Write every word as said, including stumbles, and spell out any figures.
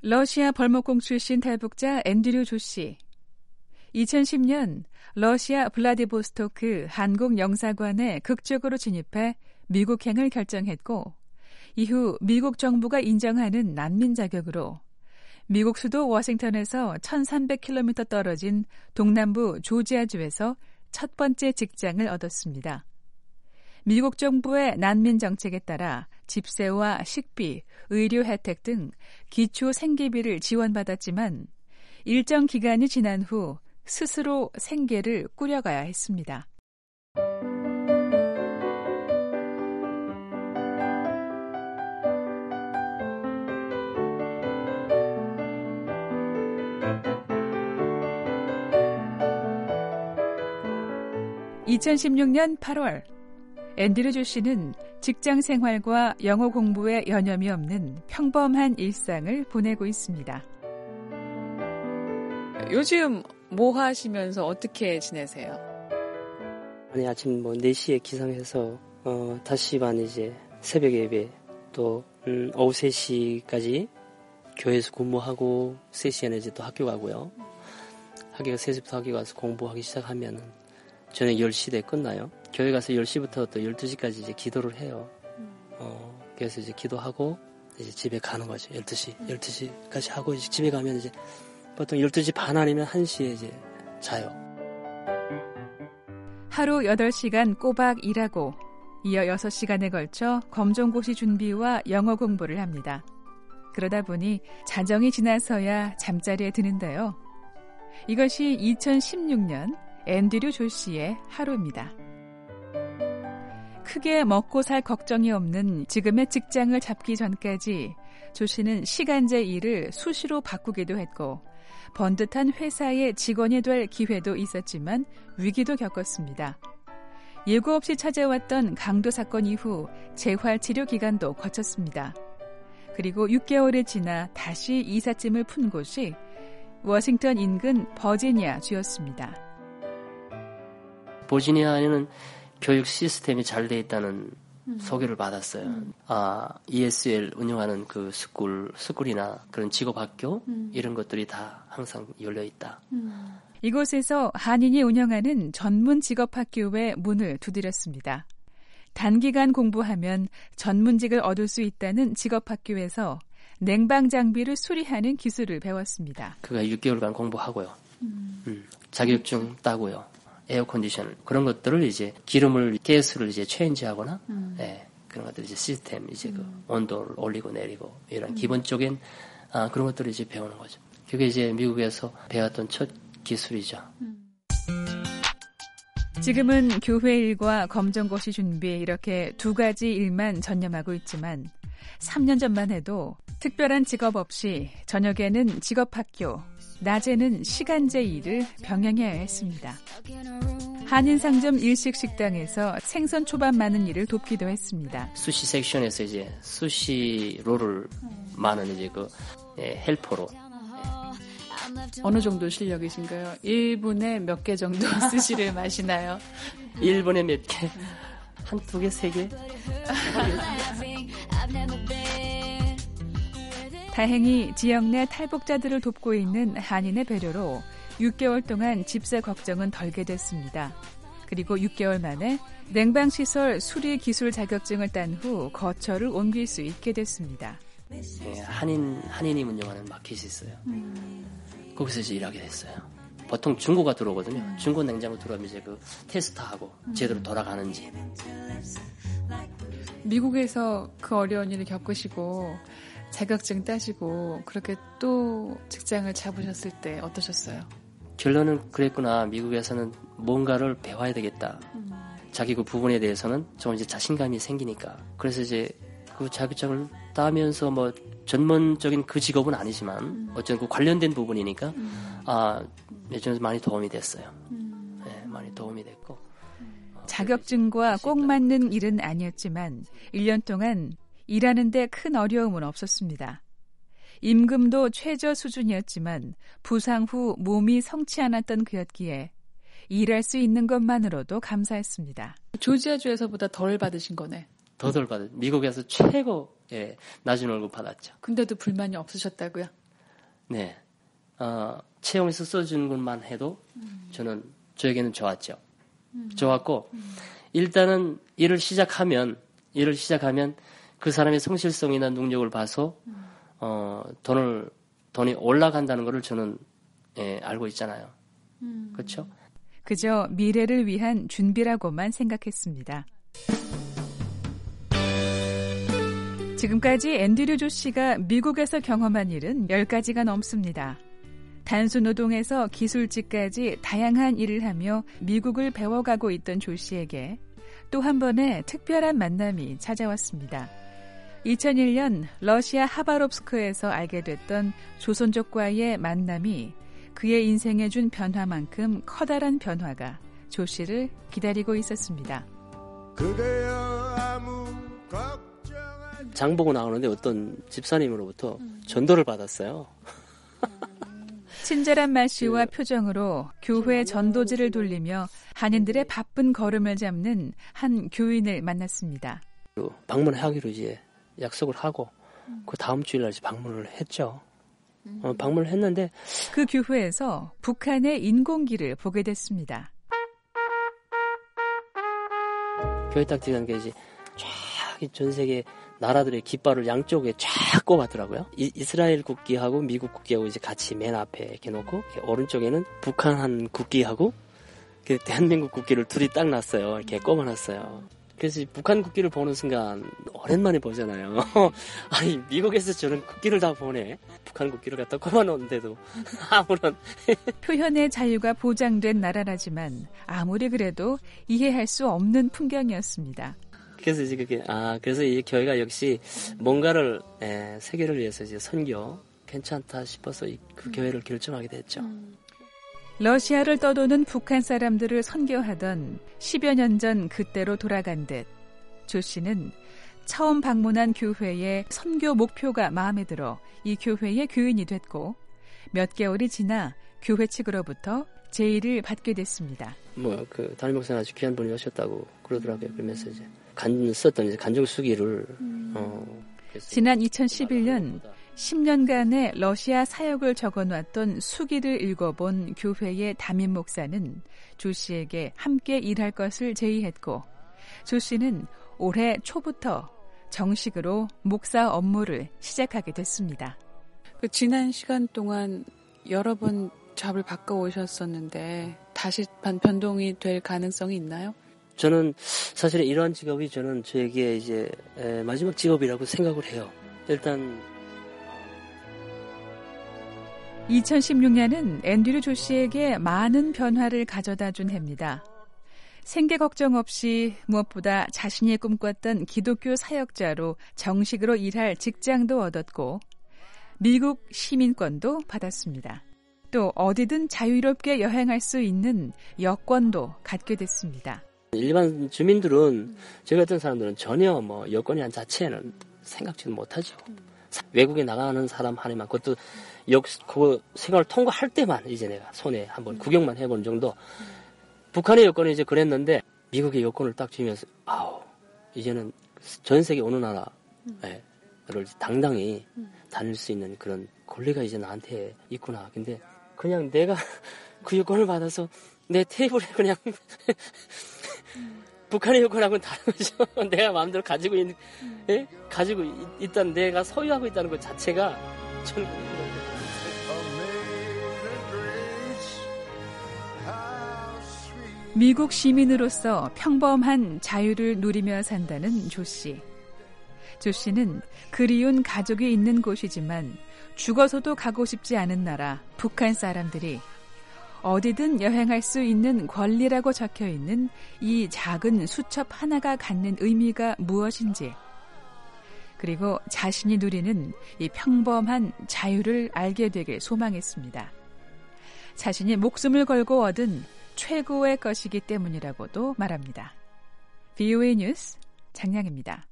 러시아 벌목공 출신 탈북자 앤드류 조 씨. 이천십 년 러시아 블라디보스토크 한국영사관에 극적으로 진입해 미국행을 결정했고 이후 미국 정부가 인정하는 난민 자격으로 미국 수도 워싱턴에서 천삼백 킬로미터 떨어진 동남부 조지아주에서 첫 번째 직장을 얻었습니다. 미국 정부의 난민 정책에 따라 집세와 식비, 의료 혜택 등 기초 생계비를 지원받았지만 일정 기간이 지난 후 스스로 생계를 꾸려가야 했습니다. 이천십육 년 팔월 앤드류 조 씨는 직장 생활과 영어 공부에 여념이 없는 평범한 일상을 보내고 있습니다. 요즘 뭐 하시면서 어떻게 지내세요? 아니, 아침 뭐 네 시에 기상해서 어, 다섯 시 반 이제 새벽 예배 또 음, 오후 세 시까지 교회에서 근무하고 세 시에는 이제 또 학교 가고요. 학교가 세 시부터 학교 가서 공부하기 시작하면은 저녁 열 시대에 끝나요. 교회 가서 열 시부터 또 열두 시까지 이제 기도를 해요. 어, 그래서 이제 기도하고 이제 집에 가는 거죠. 열두 시, 열두 시까지 하고 이제 집에 가면 이제 보통 열두 시 반 아니면 한 시에 이제 자요. 하루 여덟 시간 꼬박 일하고 이어 여섯 시간에 걸쳐 검정고시 준비와 영어 공부를 합니다. 그러다 보니 자정이 지나서야 잠자리에 드는데요. 이것이 이천십육 년 앤드류 조 씨의 하루입니다. 크게 먹고 살 걱정이 없는 지금의 직장을 잡기 전까지 조 씨는 시간제 일을 수시로 바꾸기도 했고 번듯한 회사의 직원이 될 기회도 있었지만 위기도 겪었습니다. 예고 없이 찾아왔던 강도 사건 이후 재활치료 기간도 거쳤습니다. 그리고 육 개월이 지나 다시 이삿짐을 푼 곳이 워싱턴 인근 버지니아 주였습니다. 버지니아에는 교육 시스템이 잘 돼 있다는 음. 소개를 받았어요. 음. 아, 이에스엘 운영하는 그 스쿨, 스쿨이나 그런 직업학교 음. 이런 것들이 다 항상 열려 있다. 음. 이곳에서 한인이 운영하는 전문 직업학교의 문을 두드렸습니다. 단기간 공부하면 전문직을 얻을 수 있다는 직업학교에서 냉방 장비를 수리하는 기술을 배웠습니다. 그가 육 개월간 공부하고요. 음. 음. 자격증 따고요. 에어컨디션 그런 것들을 이제 기름을 가스를 이제 체인지하거나 음. 예, 그런 것들 이제 시스템 이제 음. 그 온도를 올리고 내리고 이런 음. 기본적인 아, 그런 것들을 이제 배우는 거죠. 그게 이제 미국에서 배웠던 첫 기술이죠. 음. 지금은 교회 일과 검정고시 준비 이렇게 두 가지 일만 전념하고 있지만 삼 년 전만 해도 특별한 직업 없이 저녁에는 직업학교, 낮에는 시간제 일을 병행해야 했습니다. 한인상점 일식식당에서 생선 초밥 많은 일을 돕기도 했습니다. 수시 섹션에서 이제 수시로를 많은 이제 그 예, 헬퍼로. 어느 정도 실력이신가요? 일 분에 몇 개 정도 스시를 마시나요? 일 분에 몇 개? 한 두 개, 세 개? 다행히 지역 내 탈북자들을 돕고 있는 한인의 배려로 육 개월 동안 집세 걱정은 덜게 됐습니다. 그리고 육 개월 만에 냉방시설 수리 기술 자격증을 딴 후 거처를 옮길 수 있게 됐습니다. 네, 한인, 한인이 운영하는 마켓이 있어요. 음. 거기서 이제 일하게 됐어요. 보통 중고가 들어오거든요. 음. 중고 냉장고 들어오면 이제 그 테스트하고 음. 제대로 돌아가는지. 미국에서 그 어려운 일을 겪으시고 자격증 따시고 그렇게 또 직장을 잡으셨을 때 어떠셨어요? 결론은 그랬구나. 미국에서는 뭔가를 배워야 되겠다. 음. 자기 그 부분에 대해서는 좀 이제 자신감이 생기니까. 그래서 이제 그 자격증을 따면서 뭐 전문적인 그 직업은 아니지만 음. 어쨌든 그 관련된 부분이니까 음. 아, 예전에 많이 도움이 됐어요. 음. 네, 많이 도움이 됐고. 자격증과 꼭 맞는 일은 아니었지만 일 년 동안 일하는 데 큰 어려움은 없었습니다. 임금도 최저 수준이었지만 부상 후 몸이 성치 않았던 그였기에 일할 수 있는 것만으로도 감사했습니다. 조지아주에서보다 덜 받으신 거네. 더 덜 받았죠. 미국에서 최고 예, 낮은 월급 받았죠. 근데도 불만이 없으셨다고요? 네, 어, 채용해서 써주는 것만 해도 음. 저는 저에게는 좋았죠. 음. 좋았고 음. 일단은 일을 시작하면 일을 시작하면 그 사람의 성실성이나 능력을 봐서 음. 어, 돈을 돈이 올라간다는 것을 저는 예, 알고 있잖아요. 음. 그렇죠? 그저 미래를 위한 준비라고만 생각했습니다. 지금까지 앤드류 조 씨가 미국에서 경험한 일은 열 가지가 넘습니다. 단순 노동에서 기술직까지 다양한 일을 하며 미국을 배워가고 있던 조 씨에게 또 한 번의 특별한 만남이 찾아왔습니다. 이천일 년 러시아 하바롭스크에서 알게 됐던 조선족과의 만남이 그의 인생에 준 변화만큼 커다란 변화가 조 씨를 기다리고 있었습니다. 장 보고 나오는데 어떤 집사님으로부터 전도를 받았어요. 친절한 말씨와 표정으로 교회 전도지를 돌리며 한인들의 바쁜 걸음을 잡는 한 교인을 만났습니다. 방문하기로 이제 약속을 하고 그 다음 주일날 방문을 했죠. 어, 방문을 했는데 그 교회에서 북한의 인공기를 보게 됐습니다. 교회 딱 들어간 게 이제 쫙 전 세계 나라들의 깃발을 양쪽에 쫙 꼽았더라고요. 이, 이스라엘 국기하고 미국 국기하고 이제 같이 맨 앞에 이렇게 놓고 이렇게 오른쪽에는 북한 한 국기하고 대한민국 국기를 둘이 딱 놨어요. 이렇게 꼽아놨어요. 그래서 북한 국기를 보는 순간 오랜만에 보잖아요. 아니 미국에서 저는 국기를 다 보네. 북한 국기를 갖다 꼽아놓는데도 아무런 표현의 자유가 보장된 나라라지만 아무리 그래도 이해할 수 없는 풍경이었습니다. 그래서 이제 그게 아 그래서 이 교회가 역시 뭔가를 에, 세계를 위해서 이제 선교 괜찮다 싶어서 이, 그 교회를 결정하게 됐죠. 음. 러시아를 떠도는 북한 사람들을 선교하던 십여 년 전 그때로 돌아간 듯 조 씨는 처음 방문한 교회의 선교 목표가 마음에 들어 이 교회의 교인이 됐고 몇 개월이 지나 교회 측으로부터 제의를 받게 됐습니다. 뭐 그 담임 목사님 아주 귀한 분이 오셨다고 그러더라고요. 그러면서 이제 간 썼던 이제 간증 수기를 음. 어, 지난 이천십일 년 십 년간의 러시아 사역을 적어놨던 수기를 읽어본 교회의 담임 목사는 조 씨에게 함께 일할 것을 제의했고 조 씨는 올해 초부터 정식으로 목사 업무를 시작하게 됐습니다. 그 지난 시간 동안 여러 번 잡을 바꿔오셨었는데 다시 변동이 될 가능성이 있나요? 저는 사실 이러한 직업이 저는 저에게 이제 마지막 직업이라고 생각을 해요. 일단 이천십육 년은 앤드류 조 씨에게 많은 변화를 가져다 준 해입니다. 생계 걱정 없이 무엇보다 자신이 꿈꿨던 기독교 사역자로 정식으로 일할 직장도 얻었고 미국 시민권도 받았습니다. 또 어디든 자유롭게 여행할 수 있는 여권도 갖게 됐습니다. 일반 주민들은 저 같은 사람들은 전혀 뭐 여권이란 자체는 생각지도 못하죠. 외국에 나가는 사람 하나만 그것도 역 그 생활을 통과할 때만 이제 내가 손에 한번 구경만 해보는 정도. 북한의 여권이 이제 그랬는데 미국의 여권을 딱 쥐면서 아우 이제는 전 세계 어느 나라를 당당히 다닐 수 있는 그런 권리가 이제 나한테 있구나. 근데 그냥 내가 그 여권을 받아서 내 테이블에 그냥 북한의 여권하고는 다른 거죠. 내가 마음대로 가지고 있는, 예? 가지고 있, 있다는 내가 소유하고 있다는 것 자체가 저는 미국 시민으로서 평범한 자유를 누리며 산다는 조 씨. 조 씨는 그리운 가족이 있는 곳이지만 죽어서도 가고 싶지 않은 나라 북한 사람들이 어디든 여행할 수 있는 권리라고 적혀있는 이 작은 수첩 하나가 갖는 의미가 무엇인지 그리고 자신이 누리는 이 평범한 자유를 알게 되길 소망했습니다. 자신이 목숨을 걸고 얻은 최고의 것이기 때문이라고도 말합니다. 브이오에이 뉴스 장량입니다.